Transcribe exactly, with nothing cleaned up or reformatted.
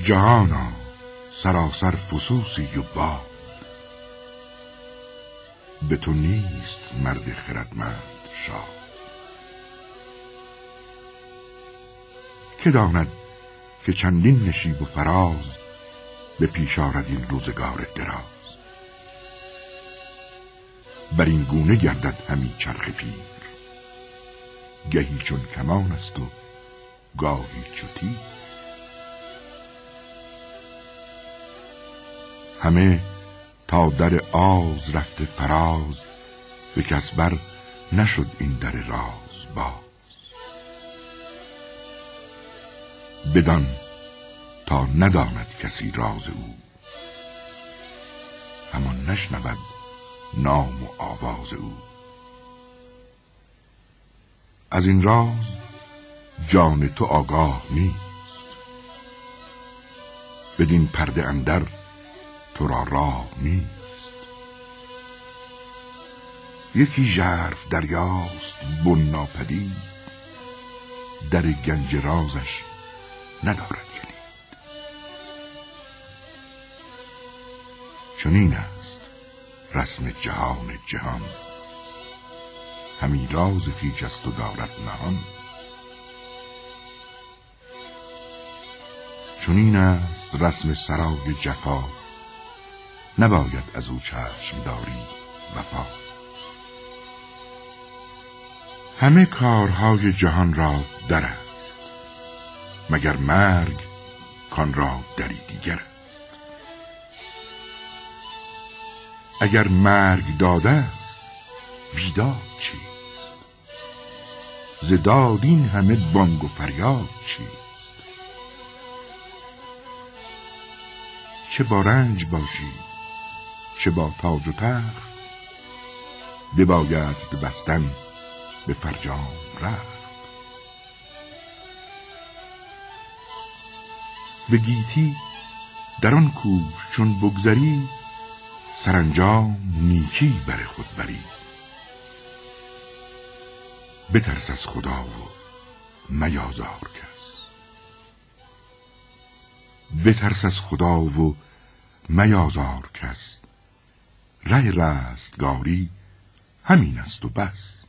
جهانا سراسر فسوسی و باد، به تو نیست مرد خردمند شاد. که داند که چندین نشیب و فراز، به پیش آرد این روزگار دراز. بر این گونه گردد همی چرخ پیر، گهی چون کمان است و گاهی چو تیر. همه تا در آز رفته فراز، به کس بر نشد این در راز باز. بدان تا نداند کسی راز او، همان نشنود نام و آواز او. از این راز جان تو آگاه نیست، بدین پرده اندر تو را راه نیست. یکی ژرف دریاست بن ناپدید، در گنج رازش ندارد کلید. چنین است رسم جهان جهان، همی راز خویش است و دارد نهان. چنین است رسم سرای جفا، نباید از او چشم داری وفا. همه کارهای جهان را در است، مگر مرگ کان را دری دیگر است. اگر مرگ داده است بیداد چیست، ز داد این همه بانگ و فریاد چیست. چه با رنج باشی چه با تاج و تخت، بباید بستن به فرجام رخت. به گیتی در آن کوش چون بگذری، سرانجام نیکی بر خود بری. بترس از خدا و میازار کس، بترس از خدا و میازار کس. ره رستگاری همین است و بس.